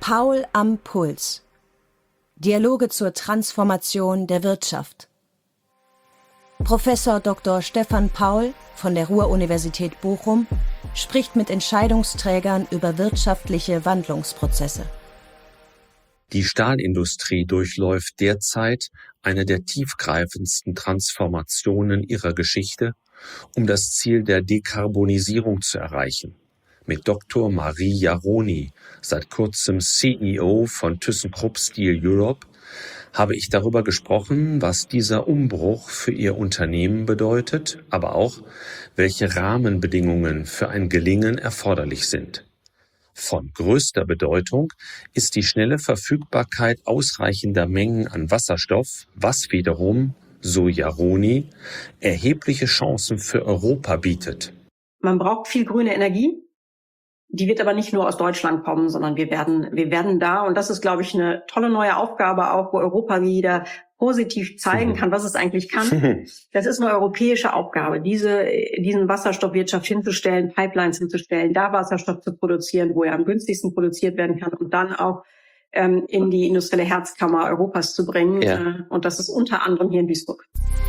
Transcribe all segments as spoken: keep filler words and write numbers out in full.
Paul am Puls. Dialoge zur Transformation der Wirtschaft. Professor Doktor Stefan Paul von der Ruhr-Universität Bochum spricht mit Entscheidungsträgern über wirtschaftliche Wandlungsprozesse. Die Stahlindustrie durchläuft derzeit eine der tiefgreifendsten Transformationen ihrer Geschichte, um das Ziel der Dekarbonisierung zu erreichen. Mit Doktor Marie Jaroni, seit kurzem C E O von ThyssenKrupp Steel Europe, habe ich darüber gesprochen, was dieser Umbruch für ihr Unternehmen bedeutet, aber auch, welche Rahmenbedingungen für ein Gelingen erforderlich sind. Von größter Bedeutung ist die schnelle Verfügbarkeit ausreichender Mengen an Wasserstoff, was wiederum, so Jaroni, erhebliche Chancen für Europa bietet. Man braucht viel grüne Energie. Die wird aber nicht nur aus Deutschland kommen, sondern wir werden, wir werden da, und das ist, glaube ich, eine tolle neue Aufgabe auch, wo Europa wieder positiv zeigen kann, was es eigentlich kann. Das ist eine europäische Aufgabe, diese, diesen Wasserstoffwirtschaft hinzustellen, Pipelines hinzustellen, da Wasserstoff zu produzieren, wo er am günstigsten produziert werden kann und dann auch ähm, in die industrielle Herzkammer Europas zu bringen. Ja. Und das ist unter anderem hier in Duisburg.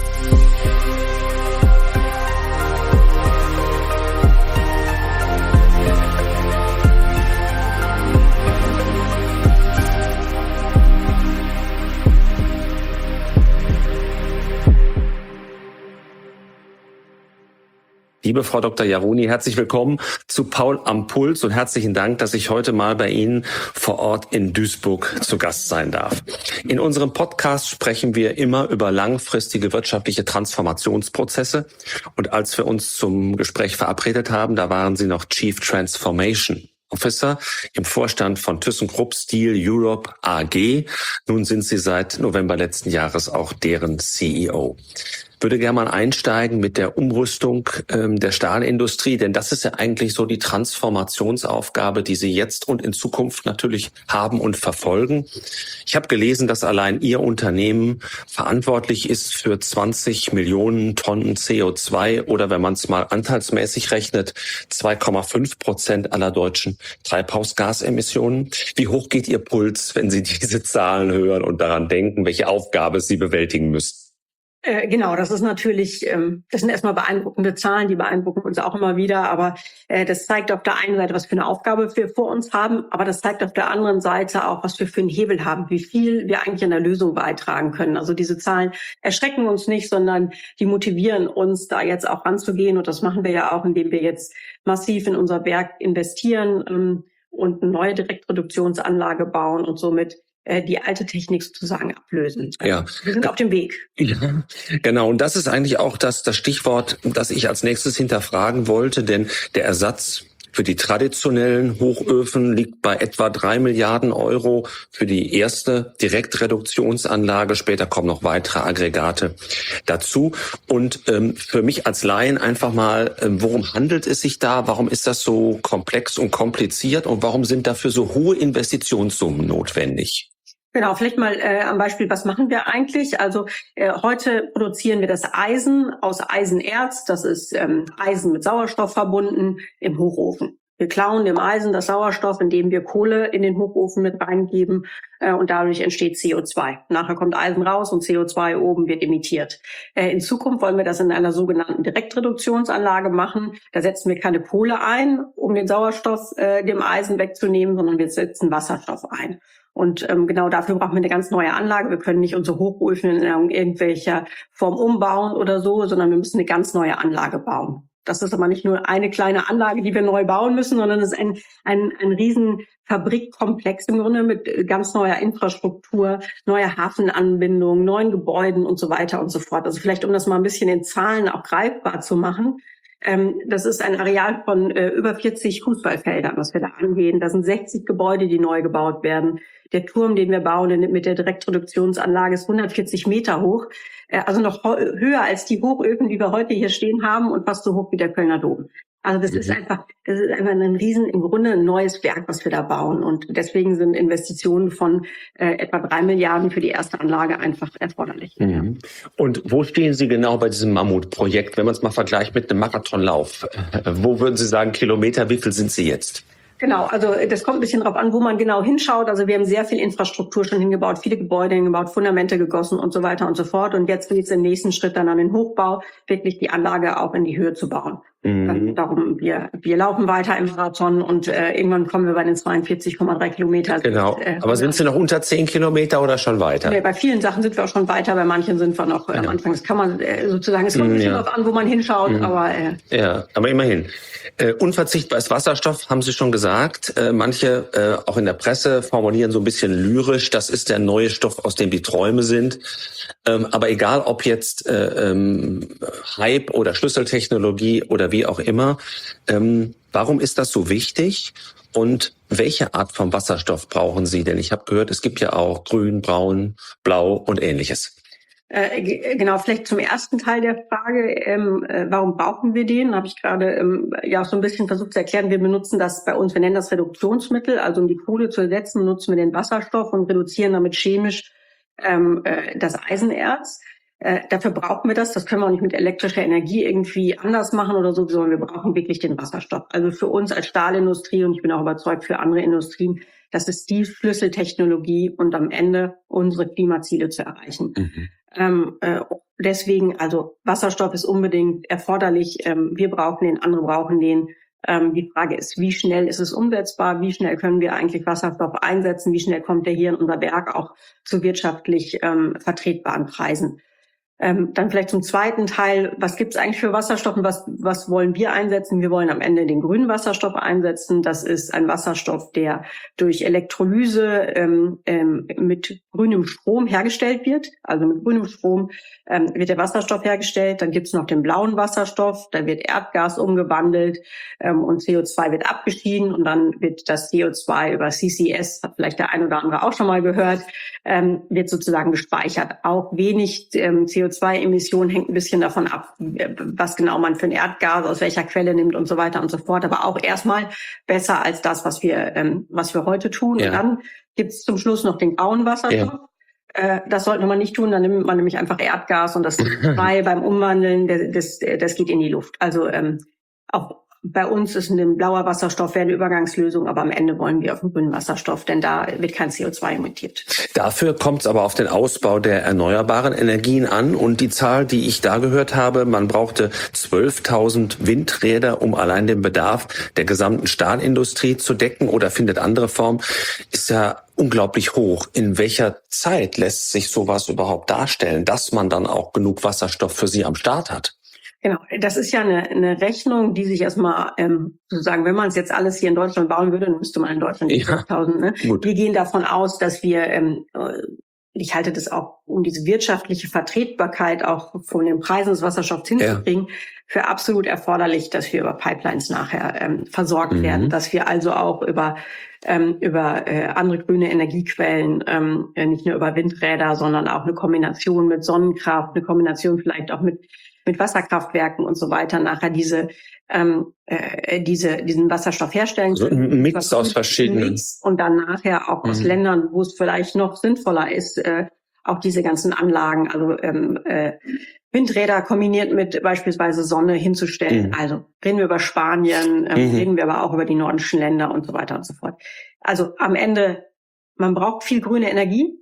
Liebe Frau Doktor Jaroni, herzlich willkommen zu Paul am Puls und herzlichen Dank, dass ich heute mal bei Ihnen vor Ort in Duisburg zu Gast sein darf. In unserem Podcast sprechen wir immer über langfristige wirtschaftliche Transformationsprozesse. Und als wir uns zum Gespräch verabredet haben, da waren Sie noch Chief Transformation Officer im Vorstand von ThyssenKrupp Steel Europe A G. Nun sind Sie seit November letzten Jahres auch deren C E O. Ich würde gerne mal einsteigen mit der Umrüstung ähm, der Stahlindustrie, denn das ist ja eigentlich so die Transformationsaufgabe, die Sie jetzt und in Zukunft natürlich haben und verfolgen. Ich habe gelesen, dass allein Ihr Unternehmen verantwortlich ist für zwanzig Millionen Tonnen C O zwei oder, wenn man es mal anteilsmäßig rechnet, zwei Komma fünf Prozent aller deutschen Treibhausgasemissionen. Wie hoch geht Ihr Puls, wenn Sie diese Zahlen hören und daran denken, welche Aufgabe Sie bewältigen müssen? Äh, genau, das ist natürlich, ähm, das sind erstmal beeindruckende Zahlen, die beeindrucken uns auch immer wieder, aber äh, das zeigt auf der einen Seite, was für eine Aufgabe wir vor uns haben, aber das zeigt auf der anderen Seite auch, was wir für einen Hebel haben, wie viel wir eigentlich an der Lösung beitragen können. Also diese Zahlen erschrecken uns nicht, sondern die motivieren uns, da jetzt auch ranzugehen, und das machen wir ja auch, indem wir jetzt massiv in unser Werk investieren ähm, und eine neue Direktreduktionsanlage bauen und somit die alte Technik sozusagen ablösen. Ja. Wir sind auf dem Weg. Ja, genau. Und das ist eigentlich auch das, das Stichwort, das ich als nächstes hinterfragen wollte, denn der Ersatz für die traditionellen Hochöfen liegt bei etwa drei Milliarden Euro für die erste Direktreduktionsanlage. Später kommen noch weitere Aggregate dazu. Und ähm, für mich als Laien einfach mal, ähm, worum handelt es sich da? Warum ist das so komplex und kompliziert? Und warum sind dafür so hohe Investitionssummen notwendig? Genau, vielleicht mal äh, am Beispiel, was machen wir eigentlich? Also äh, heute produzieren wir das Eisen aus Eisenerz, das ist ähm, Eisen mit Sauerstoff verbunden, im Hochofen. Wir klauen dem Eisen das Sauerstoff, indem wir Kohle in den Hochofen mit reingeben äh, und dadurch entsteht C O zwei. Nachher kommt Eisen raus und C O zwei oben wird emittiert. Äh, in Zukunft wollen wir das in einer sogenannten Direktreduktionsanlage machen. Da setzen wir keine Kohle ein, um den Sauerstoff äh, dem Eisen wegzunehmen, sondern wir setzen Wasserstoff ein. Und ähm, genau dafür brauchen wir eine ganz neue Anlage. Wir können nicht unsere Hochöfen in irgendwelcher Form umbauen oder so, sondern wir müssen eine ganz neue Anlage bauen. Das ist aber nicht nur eine kleine Anlage, die wir neu bauen müssen, sondern es ist ein, ein, ein riesen Fabrikkomplex im Grunde mit ganz neuer Infrastruktur, neuer Hafenanbindung, neuen Gebäuden und so weiter und so fort. Also vielleicht, um das mal ein bisschen in Zahlen auch greifbar zu machen. Ähm, das ist ein Areal von äh, über vierzig Fußballfeldern, was wir da angehen. Da sind sechzig Gebäude, die neu gebaut werden. Der Turm, den wir bauen mit der Direktreduktionsanlage, ist hundertvierzig Meter hoch. Äh, also noch höher als die Hochöfen, die wir heute hier stehen haben, und fast so hoch wie der Kölner Dom. Also das mhm. ist einfach, das ist einfach ein riesen, im Grunde ein neues Werk, was wir da bauen. Und deswegen sind Investitionen von äh, etwa drei Milliarden für die erste Anlage einfach erforderlich. Mhm. Und wo stehen Sie genau bei diesem Mammutprojekt, wenn man es mal vergleicht mit einem Marathonlauf? Wo würden Sie sagen, Kilometer, wie viel sind Sie jetzt? Genau, also das kommt ein bisschen drauf an, wo man genau hinschaut. Also wir haben sehr viel Infrastruktur schon hingebaut, viele Gebäude hingebaut, Fundamente gegossen und so weiter und so fort. Und jetzt geht es im nächsten Schritt dann an den Hochbau, wirklich die Anlage auch in die Höhe zu bauen. Mhm. Darum, wir, wir laufen weiter im Marathon und äh, irgendwann kommen wir bei den zweiundvierzig Komma drei Kilometer. Genau, äh, aber sind Sie noch unter zehn Kilometer oder schon weiter? Nee, bei vielen Sachen sind wir auch schon weiter, bei manchen sind wir noch äh, am Anfang. Das kann man äh, sozusagen, es kommt ein bisschen ja. drauf an, wo man hinschaut, mhm. aber... Äh, ja, aber immerhin. Äh, unverzichtbar ist Wasserstoff, haben Sie schon gesagt. Äh, manche, äh, auch in der Presse, formulieren so ein bisschen lyrisch, das ist der neue Stoff, aus dem die Träume sind. Ähm, aber egal, ob jetzt äh, ähm, Hype oder Schlüsseltechnologie oder wie auch immer, ähm, warum ist das so wichtig? Und welche Art von Wasserstoff brauchen Sie? Denn ich habe gehört, es gibt ja auch grün, braun, blau und ähnliches. Äh, genau, vielleicht zum ersten Teil der Frage, ähm, äh, warum brauchen wir den? Habe ich gerade ähm, ja so ein bisschen versucht zu erklären. Wir benutzen das bei uns, wir nennen das Reduktionsmittel, also um die Kohle zu ersetzen, benutzen wir den Wasserstoff und reduzieren damit chemisch ähm, äh, das Eisenerz. Äh, dafür brauchen wir das. Das können wir auch nicht mit elektrischer Energie irgendwie anders machen oder so, sondern wir brauchen wirklich den Wasserstoff. Also für uns als Stahlindustrie, und ich bin auch überzeugt für andere Industrien, das ist die Schlüsseltechnologie und am Ende unsere Klimaziele zu erreichen. Mhm. Ähm, äh, deswegen, also Wasserstoff ist unbedingt erforderlich. Ähm, wir brauchen den, andere brauchen den. Ähm, die Frage ist, wie schnell ist es umsetzbar? Wie schnell können wir eigentlich Wasserstoff einsetzen? Wie schnell kommt der hier in unser Werk auch zu wirtschaftlich ähm, vertretbaren Preisen? Ähm, dann vielleicht zum zweiten Teil, was gibt es eigentlich für Wasserstoff und was, was wollen wir einsetzen? Wir wollen am Ende den grünen Wasserstoff einsetzen. Das ist ein Wasserstoff, der durch Elektrolyse ähm, ähm, mit grünem Strom hergestellt wird. Also mit grünem Strom ähm, wird der Wasserstoff hergestellt. Dann gibt es noch den blauen Wasserstoff, da wird Erdgas umgewandelt ähm, und C O zwei wird abgeschieden und dann wird das C O zwei über C C S, hat vielleicht der ein oder andere auch schon mal gehört, ähm, wird sozusagen gespeichert. Auch wenig ähm, C O zwei Emissionen hängt ein bisschen davon ab, was genau man für ein Erdgas aus welcher Quelle nimmt und so weiter und so fort. Aber auch erstmal besser als das, was wir ähm, was wir heute tun. Ja. Und dann gibt es zum Schluss noch den grauen Wasserstoff. Ja. Äh, das sollte man nicht tun. Dann nimmt man nämlich einfach Erdgas und das C O zwei beim Umwandeln, das, das, das geht in die Luft. Also ähm, auch bei uns ist ein blauer Wasserstoff wäre eine Übergangslösung, aber am Ende wollen wir auf den grünen Wasserstoff, denn da wird kein C O zwei emittiert. Dafür kommt es aber auf den Ausbau der erneuerbaren Energien an. Und die Zahl, die ich da gehört habe, man brauchte zwölftausend Windräder, um allein den Bedarf der gesamten Stahlindustrie zu decken oder findet andere Form, ist ja unglaublich hoch. In welcher Zeit lässt sich sowas überhaupt darstellen, dass man dann auch genug Wasserstoff für Sie am Start hat? Genau, das ist ja eine, eine Rechnung, die sich erstmal ähm, sozusagen, wenn man es jetzt alles hier in Deutschland bauen würde, dann müsste man in Deutschland die zwölftausend. Ne? Wir gehen davon aus, dass wir, ähm, ich halte das auch, um diese wirtschaftliche Vertretbarkeit auch von den Preisen des Wasserstoffs hinzukriegen, ja. für absolut erforderlich, dass wir über Pipelines nachher ähm, versorgt mhm. werden, dass wir also auch über ähm, über äh, andere grüne Energiequellen, ähm, nicht nur über Windräder, sondern auch eine Kombination mit Sonnenkraft, eine Kombination vielleicht auch mit mit Wasserkraftwerken und so weiter nachher diese ähm, äh, diese diesen Wasserstoff herstellen können. So ein Mix aus verschiedenen. Mix und dann nachher auch mhm. aus Ländern, wo es vielleicht noch sinnvoller ist, äh, auch diese ganzen Anlagen, also ähm, äh, Windräder kombiniert mit beispielsweise Sonne hinzustellen. Mhm. Also reden wir über Spanien, ähm, mhm. reden wir aber auch über die nordischen Länder und so weiter und so fort. Also am Ende, man braucht viel grüne Energie.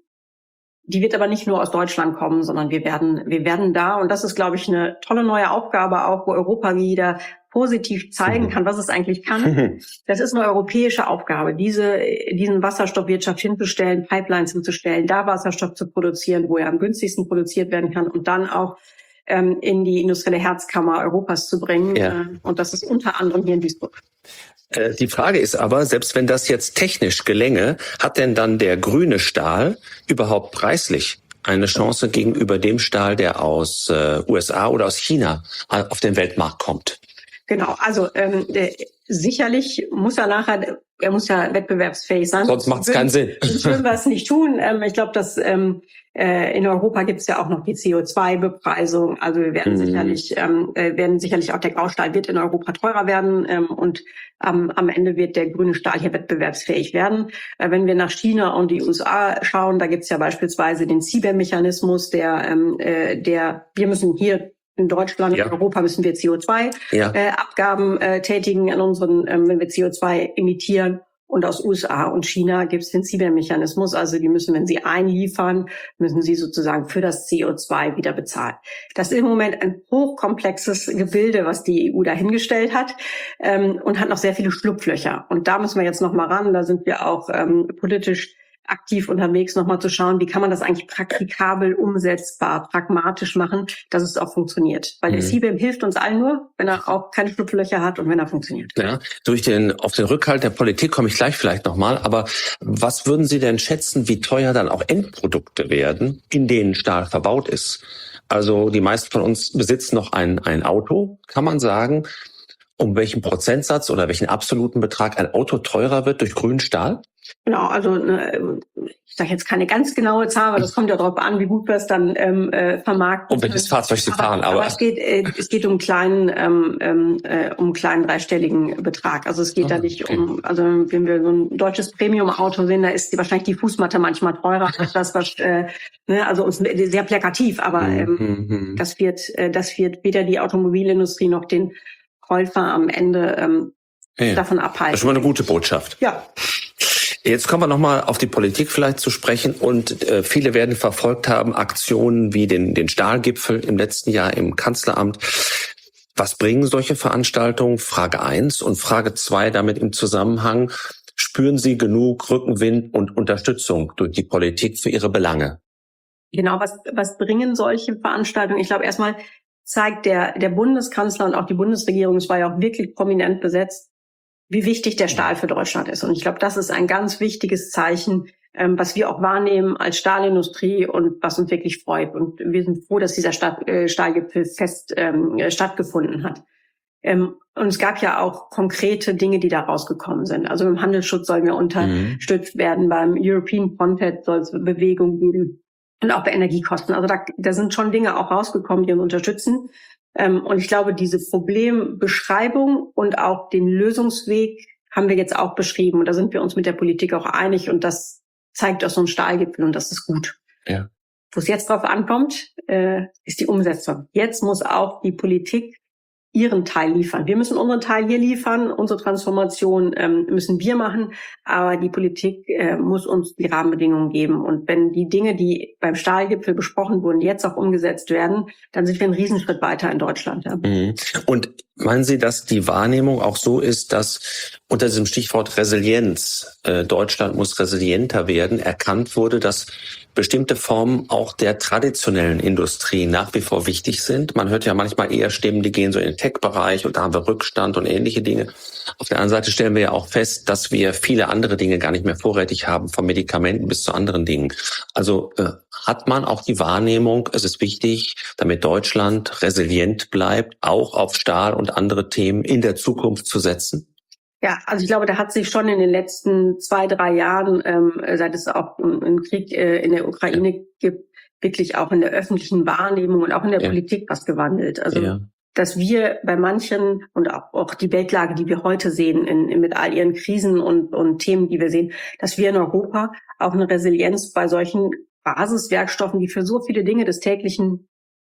Die wird aber nicht nur aus Deutschland kommen, sondern wir werden, wir werden da, und das ist, glaube ich, eine tolle neue Aufgabe auch, wo Europa wieder positiv zeigen kann, was es eigentlich kann. Das ist eine europäische Aufgabe, diese, diesen Wasserstoffwirtschaft hinzustellen, Pipelines hinzustellen, da Wasserstoff zu produzieren, wo er am günstigsten produziert werden kann und dann auch ähm, in die industrielle Herzkammer Europas zu bringen. Ja. Und das ist unter anderem hier in Duisburg. Die Frage ist aber, selbst wenn das jetzt technisch gelänge, hat denn dann der grüne Stahl überhaupt preislich eine Chance gegenüber dem Stahl, der aus äh, U S A oder aus China auf den Weltmarkt kommt? Genau, also ähm, der, sicherlich muss er nachher, er muss ja wettbewerbsfähig sein. Sonst macht es keinen Sinn. Sonst würden wir es nicht tun. Ähm, ich glaube, dass ähm, äh, in Europa gibt es ja auch noch die C O zwei Bepreisung. Also wir werden mhm. sicherlich, ähm, äh, werden sicherlich auch der Graustahl wird in Europa teurer werden ähm, und ähm, am Ende wird der grüne Stahl hier wettbewerbsfähig werden. Äh, wenn wir nach China und die U S A schauen, da gibt es ja beispielsweise den C B A M-Mechanismus, der, ähm, äh, der, wir müssen hier in Deutschland, ja. in Europa müssen wir C O zwei ja. äh, Abgaben äh, tätigen an unseren, ähm, wenn wir C O zwei emittieren. Und aus U S A und China gibt es den C B A M-Mechanismus. Also die müssen, wenn sie einliefern, müssen sie sozusagen für das C O zwei wieder bezahlen. Das ist im Moment ein hochkomplexes Gebilde, was die E U dahingestellt hat, ähm, und hat noch sehr viele Schlupflöcher. Und da müssen wir jetzt noch mal ran. Da sind wir auch ähm, politisch aktiv unterwegs, nochmal zu schauen, wie kann man das eigentlich praktikabel, umsetzbar, pragmatisch machen, dass es auch funktioniert. Weil mhm. der C B A M hilft uns allen nur, wenn er auch keine Schlupflöcher hat und wenn er funktioniert. Ja, durch den, auf den Rückhalt der Politik komme ich gleich vielleicht nochmal. Aber was würden Sie denn schätzen, wie teuer dann auch Endprodukte werden, in denen Stahl verbaut ist? Also die meisten von uns besitzen noch ein, ein Auto. Kann man sagen, um welchen Prozentsatz oder welchen absoluten Betrag ein Auto teurer wird durch grünen Stahl? Genau, also ich sage jetzt keine ganz genaue Zahl, weil das kommt ja darauf an, wie gut wir es dann ähm, äh, vermarkten. Um welches Fahrzeug Sie fahren, aber, aber es geht äh, es geht um kleinen ähm, äh, um kleinen dreistelligen Betrag. Also es geht oh, da nicht okay. um, also wenn wir so ein deutsches Premium-Auto sehen, da ist die, wahrscheinlich die Fußmatte manchmal teurer als das, was äh, ne, also uns sehr plakativ, aber ähm, mhm. das wird äh, das wird weder die Automobilindustrie noch den Käufer am Ende ähm, ja, davon abhalten. Das ist schon mal eine gute Botschaft. Ja. Jetzt kommen wir nochmal auf die Politik vielleicht zu sprechen und äh, viele werden verfolgt haben Aktionen wie den, den Stahlgipfel im letzten Jahr im Kanzleramt. Was bringen solche Veranstaltungen? Frage eins und Frage zwei damit im Zusammenhang. Spüren Sie genug Rückenwind und Unterstützung durch die Politik für Ihre Belange? Genau, was, was bringen solche Veranstaltungen? Ich glaube, erstmal zeigt der, der Bundeskanzler und auch die Bundesregierung, es war ja auch wirklich prominent besetzt, wie wichtig der Stahl für Deutschland ist. Und ich glaube, das ist ein ganz wichtiges Zeichen, ähm, was wir auch wahrnehmen als Stahlindustrie und was uns wirklich freut. Und wir sind froh, dass dieser Stadt, äh, Stahlgipfel fest ähm, stattgefunden hat. Ähm, und es gab ja auch konkrete Dinge, die da rausgekommen sind. Also im Handelsschutz sollen wir unterstützt mhm. werden, beim European Content soll es Bewegung geben und auch bei Energiekosten. Also da, da sind schon Dinge auch rausgekommen, die uns unterstützen. Und ich glaube, diese Problembeschreibung und auch den Lösungsweg haben wir jetzt auch beschrieben. Und da sind wir uns mit der Politik auch einig. Und das zeigt auch so ein Stahlgipfel und das ist gut. Ja. Wo es jetzt drauf ankommt, ist die Umsetzung. Jetzt muss auch die Politik ihren Teil liefern. Wir müssen unseren Teil hier liefern. Unsere Transformation ähm, müssen wir machen. Aber die Politik äh, muss uns die Rahmenbedingungen geben. Und wenn die Dinge, die beim Stahlgipfel besprochen wurden, jetzt auch umgesetzt werden, dann sind wir einen Riesenschritt weiter in Deutschland. Ja. Mhm. Und meinen Sie, dass die Wahrnehmung auch so ist, dass unter diesem Stichwort Resilienz, äh, Deutschland muss resilienter werden, erkannt wurde, dass bestimmte Formen auch der traditionellen Industrie nach wie vor wichtig sind? Man hört ja manchmal eher Stimmen, die gehen so in den Tech-Bereich und da haben wir Rückstand und ähnliche Dinge. Auf der anderen Seite stellen wir ja auch fest, dass wir viele andere Dinge gar nicht mehr vorrätig haben, von Medikamenten bis zu anderen Dingen. Also äh, hat man auch die Wahrnehmung, es ist wichtig, damit Deutschland resilient bleibt, auch auf Stahl und andere Themen in der Zukunft zu setzen? Ja, also ich glaube, da hat sich schon in den letzten zwei, drei Jahren, ähm, seit es auch einen Krieg äh, in der Ukraine ja. gibt, wirklich auch in der öffentlichen Wahrnehmung und auch in der ja. Politik was gewandelt. Also, ja. dass wir bei manchen und auch, auch die Weltlage, die wir heute sehen, in, in, mit all ihren Krisen und, und Themen, die wir sehen, dass wir in Europa auch eine Resilienz bei solchen Basiswerkstoffen, die für so viele Dinge des täglichen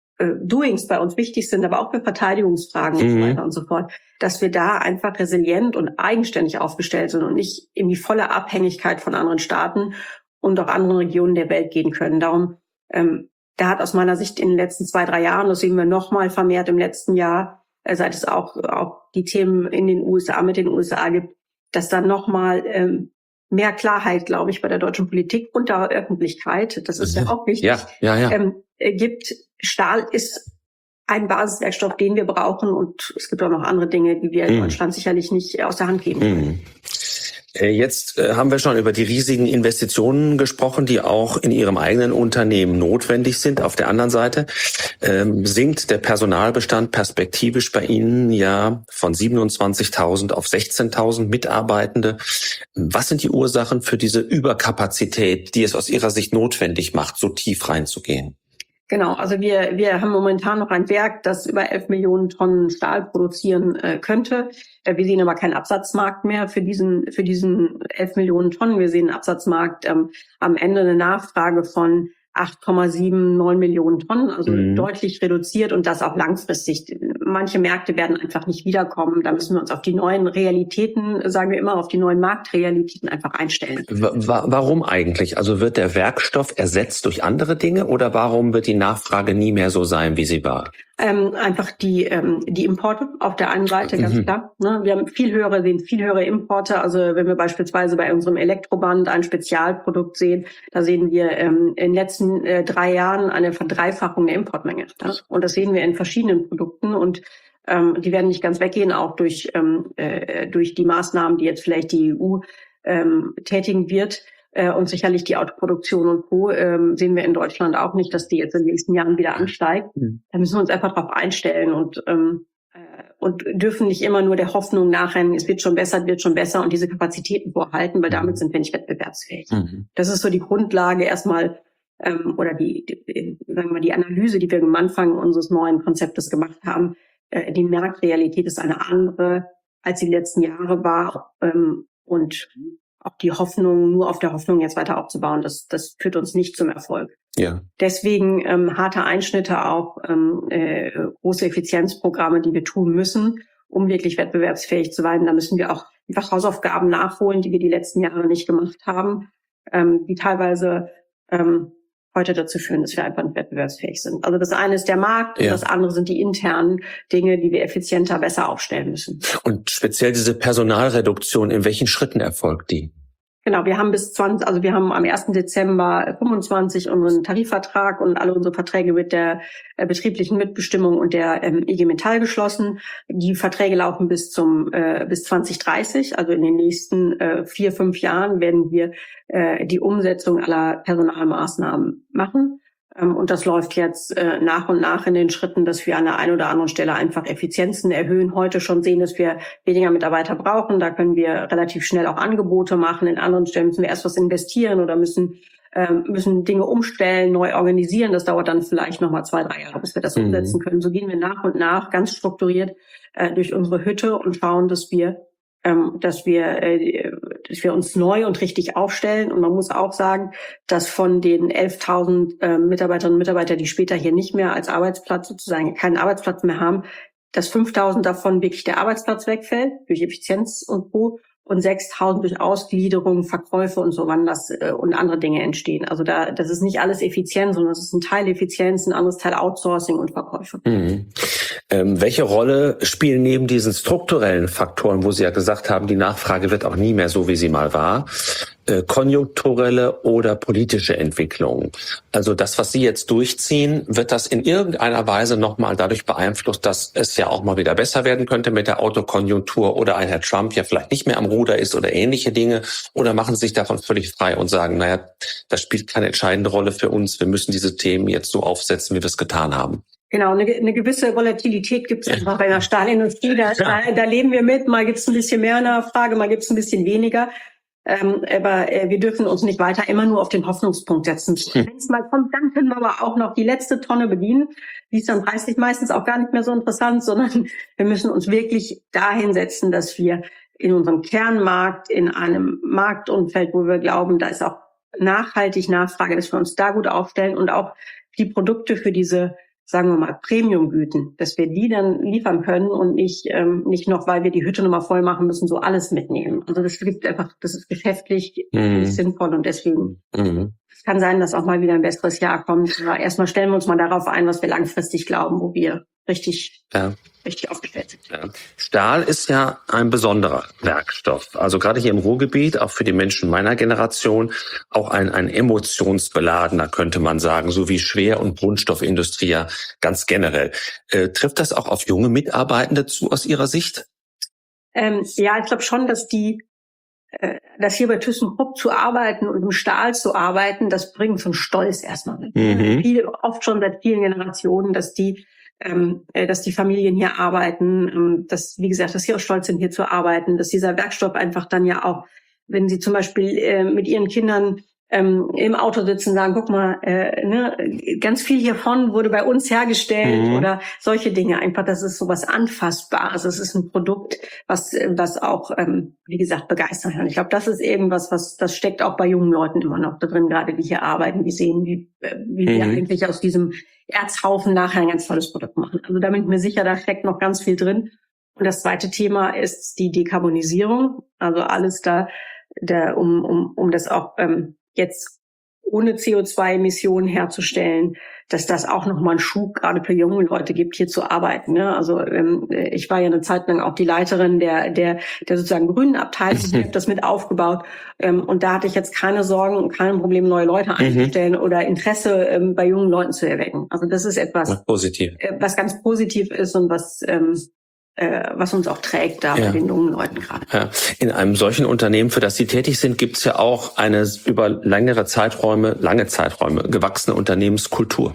Doings bei uns wichtig sind, aber auch für Verteidigungsfragen mhm. und so weiter und so fort, dass wir da einfach resilient und eigenständig aufgestellt sind und nicht in die volle Abhängigkeit von anderen Staaten und auch anderen Regionen der Welt gehen können. Darum, ähm, da hat aus meiner Sicht in den letzten zwei, drei Jahren, das sehen wir nochmal vermehrt im letzten Jahr, äh, seit es auch, auch die Themen in den U S A mit den U S A gibt, dass dann nochmal ähm, mehr Klarheit, glaube ich, bei der deutschen Politik und der Öffentlichkeit, das ist ja auch wichtig, ja, ja, ja. Ähm, gibt. Stahl ist ein Basiswerkstoff, den wir brauchen und es gibt auch noch andere Dinge, die wir in mm. Deutschland sicherlich nicht aus der Hand geben können. Mm. Jetzt haben wir schon über die riesigen Investitionen gesprochen, die auch in Ihrem eigenen Unternehmen notwendig sind. Auf der anderen Seite ähm, sinkt der Personalbestand perspektivisch bei Ihnen ja von siebenundzwanzigtausend auf sechzehntausend Mitarbeitende. Was sind die Ursachen für diese Überkapazität, die es aus Ihrer Sicht notwendig macht, so tief reinzugehen? Genau, also wir wir haben momentan noch ein Werk, das über elf Millionen Tonnen Stahl produzieren äh, könnte. Äh, wir sehen aber keinen Absatzmarkt mehr für diesen für diesen elf Millionen Tonnen. Wir sehen einen Absatzmarkt ähm, am Ende eine Nachfrage von acht Komma sieben neun Millionen Tonnen, also Mhm. deutlich reduziert und das auch langfristig. Manche Märkte werden einfach nicht wiederkommen. Da müssen wir uns auf die neuen Realitäten, sagen wir immer, auf die neuen Marktrealitäten einfach einstellen. Wa- wa- Warum eigentlich? Also wird der Werkstoff ersetzt durch andere Dinge oder warum wird die Nachfrage nie mehr so sein, wie sie war? Ähm, einfach die ähm, die Importe auf der einen Seite, ganz Mhm. klar. Ne? Wir haben viel höhere, sehen viel höhere Importe. Also wenn wir beispielsweise bei unserem Elektroband ein Spezialprodukt sehen, da sehen wir ähm, in den letzten äh, drei Jahren eine Verdreifachung der Importmenge. Ne? Und das sehen wir in verschiedenen Produkten und ähm, die werden nicht ganz weggehen, auch durch ähm, äh, durch die Maßnahmen, die jetzt vielleicht die E U ähm, tätigen wird. Und sicherlich die Autoproduktion und Co. Ähm, sehen wir in Deutschland auch nicht, dass die jetzt in den nächsten Jahren wieder ansteigt. Mhm. Da müssen wir uns einfach drauf einstellen und ähm, äh, und dürfen nicht immer nur der Hoffnung nachrennen, es wird schon besser, es wird schon besser und diese Kapazitäten vorhalten, weil damit sind wir nicht wettbewerbsfähig. Mhm. Das ist so die Grundlage erstmal ähm, oder die, die, sagen wir mal, die Analyse, die wir am Anfang unseres neuen Konzeptes gemacht haben. Äh, die Marktrealität ist eine andere, als die letzten Jahre war ähm, und auch die Hoffnung, nur auf der Hoffnung jetzt weiter aufzubauen, das, das führt uns nicht zum Erfolg. Ja. Deswegen ähm, harte Einschnitte, auch ähm, äh, große Effizienzprogramme, die wir tun müssen, um wirklich wettbewerbsfähig zu sein. Da müssen wir auch einfach Hausaufgaben nachholen, die wir die letzten Jahre nicht gemacht haben, ähm, die teilweise ähm, heute dazu führen, dass wir einfach nicht wettbewerbsfähig sind. Also das eine ist der Markt Ja. und das andere sind die internen Dinge, die wir effizienter, besser aufstellen müssen. Und speziell diese Personalreduktion, in welchen Schritten erfolgt die? Genau, wir haben bis zwanzig, also wir haben am ersten Dezember fünfundzwanzig unseren Tarifvertrag und alle unsere Verträge mit der äh, betrieblichen Mitbestimmung und der ähm, I G Metall geschlossen. Die Verträge laufen bis zum äh, bis zwanzig dreißig, also in den nächsten äh, vier, fünf Jahren werden wir äh, die Umsetzung aller Personalmaßnahmen machen. Ähm, und das läuft jetzt äh, nach und nach in den Schritten, dass wir an der einen oder anderen Stelle einfach Effizienzen erhöhen. Heute schon sehen, dass wir weniger Mitarbeiter brauchen. Da können wir relativ schnell auch Angebote machen. In anderen Stellen müssen wir erst was investieren oder müssen ähm, müssen Dinge umstellen, neu organisieren. Das dauert dann vielleicht nochmal zwei, drei Jahre, bis wir das Mhm. umsetzen können. So gehen wir nach und nach ganz strukturiert äh, durch unsere Hütte und schauen, dass wir ähm, dass wir äh, dass wir uns neu und richtig aufstellen. Und man muss auch sagen, dass von den elftausend äh, Mitarbeiterinnen und Mitarbeitern, die später hier nicht mehr als Arbeitsplatz sozusagen keinen Arbeitsplatz mehr haben, dass fünftausend davon wirklich der Arbeitsplatz wegfällt durch Effizienz und Co. und sechstausend durch Ausgliederung, Verkäufe und so wann das äh, und andere Dinge entstehen. Also da, das ist nicht alles Effizienz, sondern es ist ein Teil Effizienz, ein anderes Teil Outsourcing und Verkäufe. Mhm. Ähm, welche Rolle spielen neben diesen strukturellen Faktoren, wo Sie ja gesagt haben, die Nachfrage wird auch nie mehr so, wie sie mal war, äh, konjunkturelle oder politische Entwicklungen? Also das, was Sie jetzt durchziehen, wird das in irgendeiner Weise nochmal dadurch beeinflusst, dass es ja auch mal wieder besser werden könnte mit der Autokonjunktur oder ein Herr Trump ja vielleicht nicht mehr am Ruder ist oder ähnliche Dinge? Oder machen Sie sich davon völlig frei und sagen, naja, das spielt keine entscheidende Rolle für uns, wir müssen diese Themen jetzt so aufsetzen, wie wir es getan haben? Genau, eine, eine gewisse Volatilität gibt es einfach bei der Stahlindustrie. Da, da, da leben wir mit. Mal gibt es ein bisschen mehr Nachfrage, mal gibt es ein bisschen weniger. Ähm, aber äh, wir dürfen uns nicht weiter immer nur auf den Hoffnungspunkt setzen. Hm. Wenn es mal kommt, dann können wir aber auch noch die letzte Tonne bedienen. Die ist dann preislich meistens auch gar nicht mehr so interessant, sondern wir müssen uns wirklich dahin setzen, dass wir in unserem Kernmarkt, in einem Marktumfeld, wo wir glauben, da ist auch nachhaltig Nachfrage, dass wir uns da gut aufstellen und auch die Produkte für diese, sagen wir mal, Premium-Güten, dass wir die dann liefern können und nicht ähm, nicht noch, weil wir die Hütte nochmal voll machen müssen, so alles mitnehmen. Also das gibt einfach, das ist geschäftlich Mhm. nicht sinnvoll und deswegen Mhm. es kann sein, dass auch mal wieder ein besseres Jahr kommt. Aber erstmal stellen wir uns mal darauf ein, was wir langfristig glauben, wo wir richtig Ja. richtig aufgestellt sind. Ja. Stahl ist ja ein besonderer Werkstoff. Also gerade hier im Ruhrgebiet, auch für die Menschen meiner Generation, auch ein, ein emotionsbeladener, könnte man sagen, so wie Schwer- und Grundstoffindustrie ja ganz generell. Äh, trifft das auch auf junge Mitarbeitende zu aus Ihrer Sicht? Ähm, ja, ich glaube schon, dass die äh, dass hier bei ThyssenKrupp zu arbeiten und im Stahl zu arbeiten, das bringt so einen Stolz erstmal mit. Mhm. Viel, oft schon seit vielen Generationen, dass die ähm, äh, dass die Familien hier arbeiten, ähm, dass, wie gesagt, dass sie auch stolz sind, hier zu arbeiten, dass dieser Werkstoff einfach dann ja auch, wenn sie zum Beispiel äh, mit ihren Kindern ähm, im Auto sitzen, sagen, guck mal, äh, ne, ganz viel hiervon wurde bei uns hergestellt mhm. oder solche Dinge. Einfach, das ist sowas Anfassbares. Es ist ein Produkt, was was auch, ähm, wie gesagt, begeistern kann. Ich glaube, das ist eben was, was das steckt auch bei jungen Leuten immer noch da drin, gerade die hier arbeiten, die sehen, wie, wie mhm. wir eigentlich aus diesem Erzhaufen nachher ein ganz tolles Produkt machen. Also da bin ich mir sicher, da steckt noch ganz viel drin. Und das zweite Thema ist die Dekarbonisierung. Also alles da, da um, um, um das auch ähm, jetzt ohne C O zwei Emissionen herzustellen, dass das auch nochmal einen Schub gerade für junge Leute gibt, hier zu arbeiten. Ne? Also ähm, ich war ja eine Zeit lang auch die Leiterin der der der sozusagen grünen Abteilung, ich habe das mit aufgebaut. Ähm, und da hatte ich jetzt keine Sorgen und kein Problem, neue Leute einzustellen mhm. oder Interesse ähm, bei jungen Leuten zu erwecken. Also das ist etwas, positiv. Äh, was ganz positiv ist und was ähm, was uns auch trägt da ja. bei den jungen Leuten gerade. Ja. In einem solchen Unternehmen, für das Sie tätig sind, gibt es ja auch eine über längere Zeiträume, lange Zeiträume gewachsene Unternehmenskultur.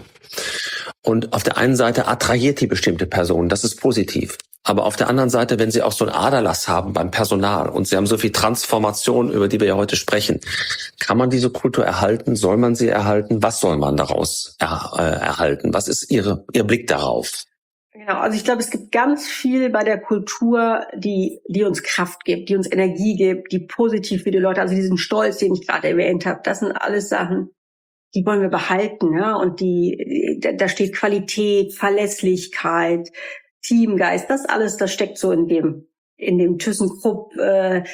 Und auf der einen Seite attrahiert die bestimmte Person, das ist positiv. Aber auf der anderen Seite, wenn Sie auch so einen Aderlass haben beim Personal und Sie haben so viel Transformation, über die wir ja heute sprechen, kann man diese Kultur erhalten? Soll man sie erhalten? Was soll man daraus er, äh, erhalten? Was ist Ihre, Ihr Blick darauf? Genau, also ich glaube, es gibt ganz viel bei der Kultur, die die uns Kraft gibt, die uns Energie gibt, die positiv für die Leute, also diesen Stolz, den ich gerade erwähnt habe, das sind alles Sachen, die wollen wir behalten, ja, und die da, da steht Qualität, Verlässlichkeit, Teamgeist, das alles, das steckt so in dem in dem ThyssenKrupp, äh,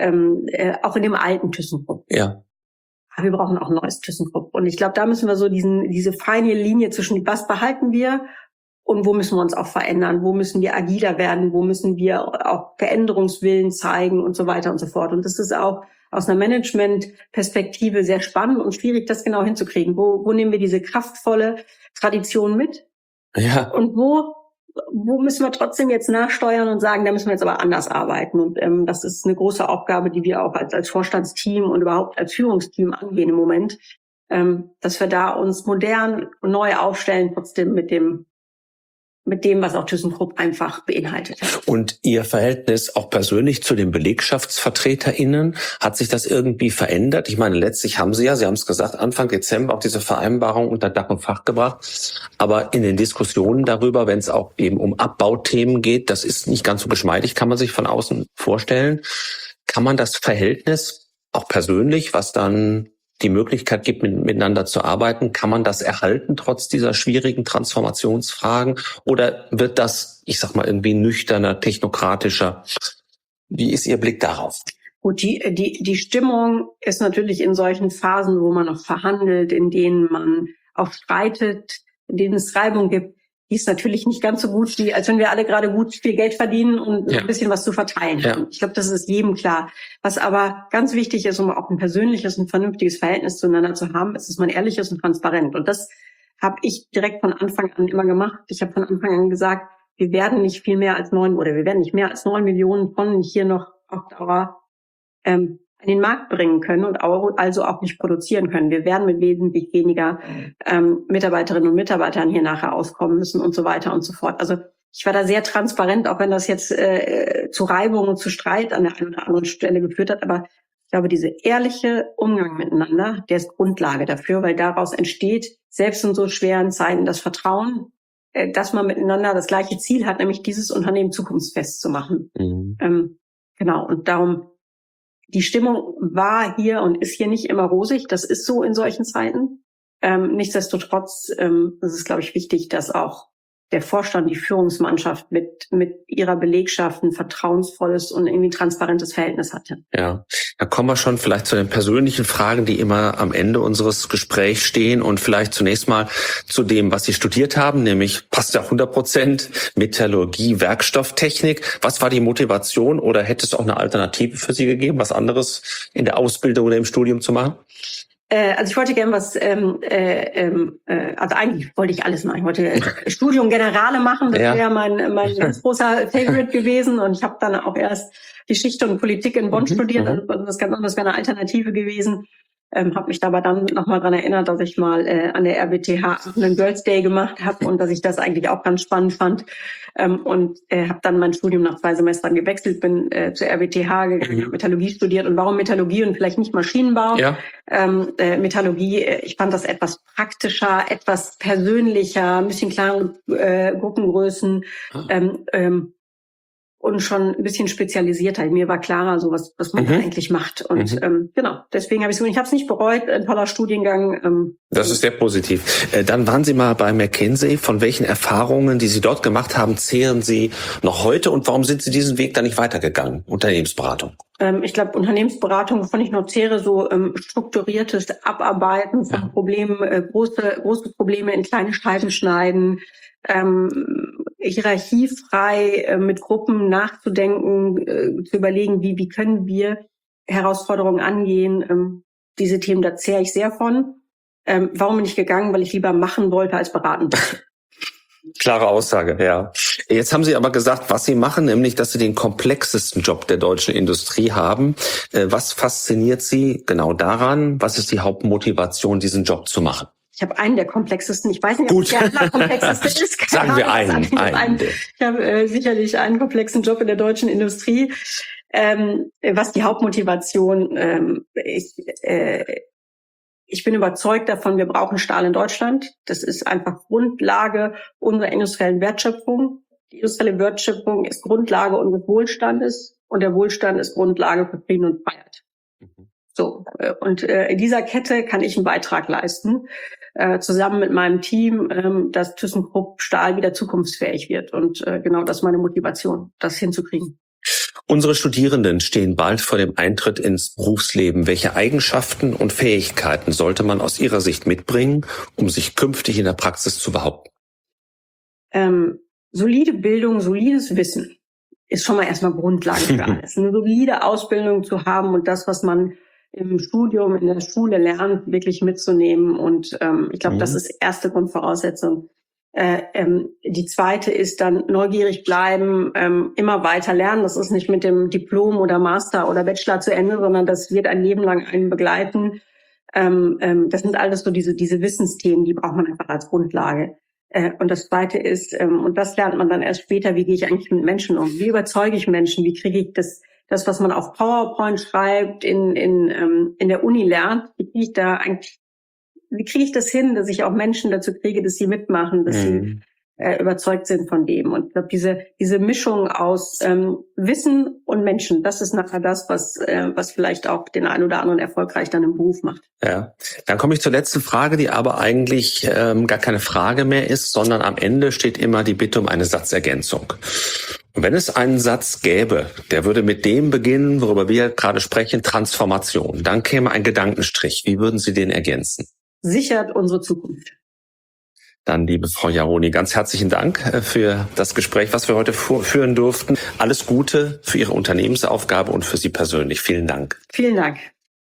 äh, auch in dem alten ThyssenKrupp. Ja. Aber wir brauchen auch ein neues ThyssenKrupp und ich glaube, da müssen wir so diesen diese feine Linie zwischen was behalten wir und wo müssen wir uns auch verändern? Wo müssen wir agiler werden? Wo müssen wir auch Veränderungswillen zeigen und so weiter und so fort? Und das ist auch aus einer Management-Perspektive sehr spannend und schwierig, das genau hinzukriegen. Wo, wo nehmen wir diese kraftvolle Tradition mit? Ja. Und wo, wo müssen wir trotzdem jetzt nachsteuern und sagen, da müssen wir jetzt aber anders arbeiten? Und ähm, das ist eine große Aufgabe, die wir auch als, als Vorstandsteam und überhaupt als Führungsteam angehen im Moment, ähm, dass wir da uns modern und neu aufstellen, trotzdem mit dem mit dem, was auch ThyssenKrupp einfach beinhaltet. Und Ihr Verhältnis auch persönlich zu den BelegschaftsvertreterInnen, hat sich das irgendwie verändert? Ich meine, letztlich haben Sie ja, Sie haben es gesagt, Anfang Dezember auch diese Vereinbarung unter Dach und Fach gebracht. Aber in den Diskussionen darüber, wenn es auch eben um Abbauthemen geht, das ist nicht ganz so geschmeidig, kann man sich von außen vorstellen. Kann man das Verhältnis auch persönlich, was dann die Möglichkeit gibt, mit, miteinander zu arbeiten, kann man das erhalten, trotz dieser schwierigen Transformationsfragen? Oder wird das, ich sag mal, irgendwie nüchterner, technokratischer? Wie ist Ihr Blick darauf? Gut, die, die, die Stimmung ist natürlich in solchen Phasen, wo man noch verhandelt, in denen man auch streitet, in denen es Reibung gibt, die ist natürlich nicht ganz so gut, wie als wenn wir alle gerade gut viel Geld verdienen und ja. ein bisschen was zu verteilen ja. haben. Ich glaube, das ist jedem klar. Was aber ganz wichtig ist, um auch ein persönliches und vernünftiges Verhältnis zueinander zu haben, ist, dass man ehrlich ist und transparent. Und das habe ich direkt von Anfang an immer gemacht. Ich habe von Anfang an gesagt, wir werden nicht viel mehr als neun oder wir werden nicht mehr als neun Millionen Tonnen hier noch auf Dauer ähm, an den Markt bringen können und also auch nicht produzieren können. Wir werden mit wesentlich weniger ähm, Mitarbeiterinnen und Mitarbeitern hier nachher auskommen müssen und so weiter und so fort. Also ich war da sehr transparent, auch wenn das jetzt äh, zu Reibung und zu Streit an der einen oder anderen Stelle geführt hat. Aber ich glaube, dieser ehrliche Umgang miteinander, der ist Grundlage dafür, weil daraus entsteht, selbst in so schweren Zeiten, das Vertrauen, äh, dass man miteinander das gleiche Ziel hat, nämlich dieses Unternehmen zukunftsfest zu machen. Mhm. Ähm, genau, und darum die Stimmung war hier und ist hier nicht immer rosig. Das ist so in solchen Zeiten. Ähm, nichtsdestotrotz ähm, ist es, glaube ich, wichtig, dass auch der Vorstand, die Führungsmannschaft mit mit ihrer Belegschaft ein vertrauensvolles und irgendwie transparentes Verhältnis hatte. Ja, da kommen wir schon vielleicht zu den persönlichen Fragen, die immer am Ende unseres Gesprächs stehen und vielleicht zunächst mal zu dem, was Sie studiert haben, nämlich passt ja hundert Prozent Metallurgie, Werkstofftechnik. Was war die Motivation oder hätte es auch eine Alternative für Sie gegeben, was anderes in der Ausbildung oder im Studium zu machen? Also ich wollte gerne was, ähm, äh, äh, also eigentlich wollte ich alles machen. Ich wollte Studium Generale machen, das ja. wäre mein, mein ganz großer Favorite gewesen. Und ich habe dann auch erst Geschichte und Politik in Bonn mhm, studiert, also das ganz anderes wäre eine Alternative gewesen. Ähm, habe mich dabei dann nochmal dran erinnert, dass ich mal äh, an der R W T H einen Girls Day gemacht habe und dass ich das eigentlich auch ganz spannend fand. Ähm, und äh, habe dann mein Studium nach zwei Semestern gewechselt, bin äh, zur R W T H gegangen, Mhm. habe Metallurgie studiert. Und warum Metallurgie und vielleicht nicht Maschinenbau? Ja. Ähm, äh, Metallurgie, äh, ich fand das etwas praktischer, etwas persönlicher, ein bisschen kleinere äh, Gruppengrößen. Ah. Ähm, ähm, und schon ein bisschen spezialisierter. Mir war klarer, so was, was man Mhm. eigentlich macht. Und Mhm. ähm, genau, deswegen habe ich es ich habe es nicht bereut. Ein toller Studiengang. Ähm, Das ist sehr positiv. Äh, Dann waren Sie mal bei McKinsey. Von welchen Erfahrungen, die Sie dort gemacht haben, zehren Sie noch heute und warum sind Sie diesen Weg dann nicht weitergegangen? Unternehmensberatung. ähm, ich glaube, Unternehmensberatung, wovon ich noch zehre, so ähm, strukturiertes Abarbeiten von Ja. Problemen, äh, große große Probleme in kleine Scheiben schneiden, ähm, hierarchiefrei äh, mit Gruppen nachzudenken, äh, zu überlegen, wie wie können wir Herausforderungen angehen. Ähm, diese Themen, da zehre ich sehr von. Ähm, warum bin ich gegangen? Weil ich lieber machen wollte als beraten wollte. Klare Aussage, ja. Jetzt haben Sie aber gesagt, was Sie machen, nämlich, dass Sie den komplexesten Job der deutschen Industrie haben. Äh, Was fasziniert Sie genau daran? Was ist die Hauptmotivation, diesen Job zu machen? Ich habe einen der komplexesten. Ich weiß nicht, ob Gut. der allerkomplexeste ist. Keine Sagen wir Ahnung, einen. ich sage einen. einen. Ich habe äh, sicherlich einen komplexen Job in der deutschen Industrie. Ähm, was die Hauptmotivation? Ähm, ich, äh, ich bin überzeugt davon, wir brauchen Stahl in Deutschland. Das ist einfach Grundlage unserer industriellen Wertschöpfung. Die industrielle Wertschöpfung ist Grundlage unseres Wohlstandes und der Wohlstand ist Grundlage für Frieden und Freiheit. So, äh, und äh, in dieser Kette kann ich einen Beitrag leisten, äh, zusammen mit meinem Team, ähm, dass ThyssenKrupp Stahl wieder zukunftsfähig wird. Und äh, genau das ist meine Motivation, das hinzukriegen. Unsere Studierenden stehen bald vor dem Eintritt ins Berufsleben. Welche Eigenschaften und Fähigkeiten sollte man aus Ihrer Sicht mitbringen, um sich künftig in der Praxis zu behaupten? Ähm, solide Bildung, solides Wissen ist schon mal erstmal Grundlage für alles. Eine solide Ausbildung zu haben und das, was man im Studium, in der Schule lernt, wirklich mitzunehmen. Und ähm, ich glaube, Mhm. das ist erste Grundvoraussetzung. Äh, ähm, die zweite ist dann neugierig bleiben, ähm, immer weiter lernen. Das ist nicht mit dem Diplom oder Master oder Bachelor zu Ende, sondern das wird ein Leben lang einen begleiten. Ähm, ähm, das sind alles so diese diese Wissensthemen, die braucht man einfach als Grundlage. Äh, und das zweite ist, ähm, und das lernt man dann erst später, wie gehe ich eigentlich mit Menschen um? Wie überzeuge ich Menschen? Wie kriege ich das, das, was man auf PowerPoint schreibt, in in ähm, in der Uni lernt? Wie kriege ich da eigentlich Wie kriege ich das hin, dass ich auch Menschen dazu kriege, dass sie mitmachen, dass sie Mhm. äh, überzeugt sind von dem? Und ich glaube, diese diese Mischung aus ähm, Wissen und Menschen, das ist nachher das, was äh, was vielleicht auch den einen oder anderen erfolgreich dann im Beruf macht. Ja, dann komme ich zur letzten Frage, die aber eigentlich ähm, gar keine Frage mehr ist, sondern am Ende steht immer die Bitte um eine Satzergänzung. Und wenn es einen Satz gäbe, der würde mit dem beginnen, worüber wir gerade sprechen, Transformation, dann käme ein Gedankenstrich. Wie würden Sie den ergänzen? Sichert unsere Zukunft. Dann, liebe Frau Jaroni, ganz herzlichen Dank äh, für das Gespräch, was wir heute fu- führen durften. Alles Gute für Ihre Unternehmensaufgabe und für Sie persönlich. Vielen Dank. Vielen Dank.